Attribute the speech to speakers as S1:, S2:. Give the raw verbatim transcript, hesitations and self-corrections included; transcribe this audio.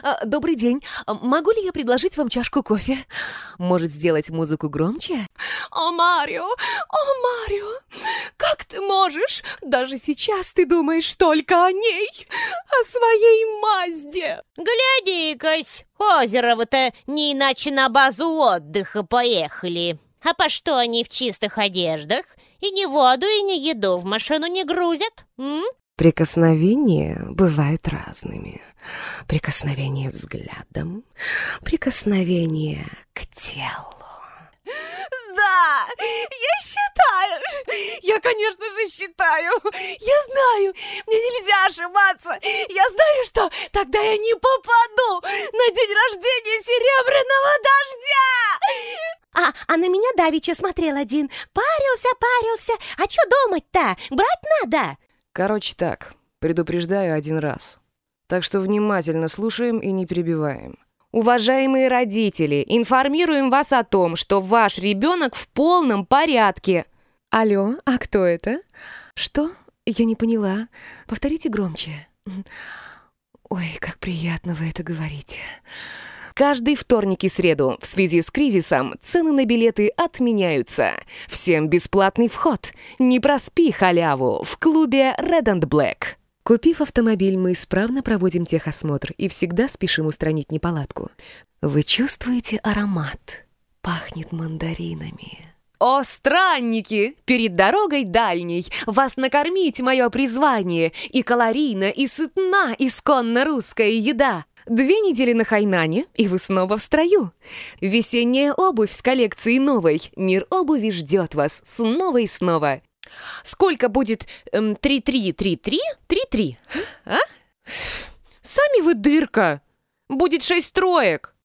S1: А, Добрый день. А, Могу ли я предложить вам чашку кофе? Может, сделать музыку громче?
S2: О, Марио, о, Марио, как ты можешь? Даже сейчас ты думаешь только о ней, о своей Мазде.
S3: Гляди-кась, Озерово-то не иначе на базу отдыха поехали. А по что они в чистых одеждах? И ни воду, и ни еду в машину не грузят, м?
S1: Прикосновения бывают разными. Прикосновение взглядом, прикосновение к телу.
S2: Да, я считаю, я, конечно же, считаю, я знаю, мне нельзя ошибаться, я знаю, что тогда я не попаду на день рождения Серебряного Дождя.
S4: А, а на меня давеча смотрел один. Парился, парился. А чё думать-то? Брать надо.
S5: Короче так, предупреждаю один раз. Так что внимательно слушаем и не перебиваем. Уважаемые родители, информируем вас о том, что ваш ребенок в полном порядке.
S1: Алло, а кто это? Что? Я не поняла. Повторите громче. Ой, как приятно вы это говорите.
S5: Каждый вторник и среду в связи с кризисом цены на билеты отменяются. Всем бесплатный вход. Не проспи халяву в клубе Red and Black.
S1: Купив автомобиль, мы исправно проводим техосмотр и всегда спешим устранить неполадку. Вы чувствуете аромат? Пахнет мандаринами.
S5: О, странники! Перед дорогой дальней вас накормить мое призвание. И калорийна, и сытна исконно русская еда. Две недели на Хайнане, и вы снова в строю. Весенняя обувь с коллекцией новой. Мир обуви ждет вас снова и снова. Сколько будет эм, три-три-три-три? Три-три. А? Сами вы дырка. Будет шесть троек.